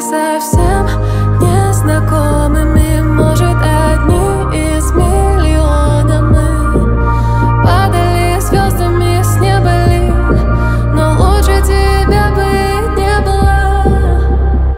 совсем незнакомыми, может, одни из миллиона мы падали звездами с неба ли, но лучше тебя быть не было.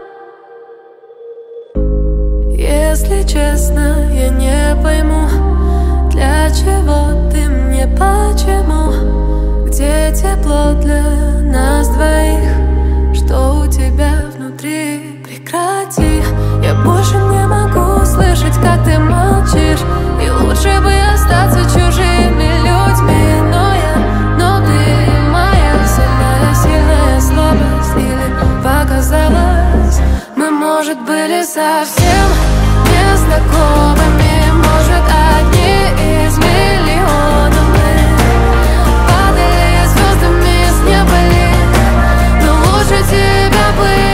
Если честно, я не пойму, для чего ты мне, почему? Где тепло для нас двоих? Что у тебя внутри? Прекрати, я больше не могу слышать, как ты молчишь. И лучше бы остаться чужими людьми. Но ты моя сильная слабость. Или показалось, мы, может, были совсем незнакомыми, может, одни из миллиона мы падали звездами с неба ли, но лучше тебя быть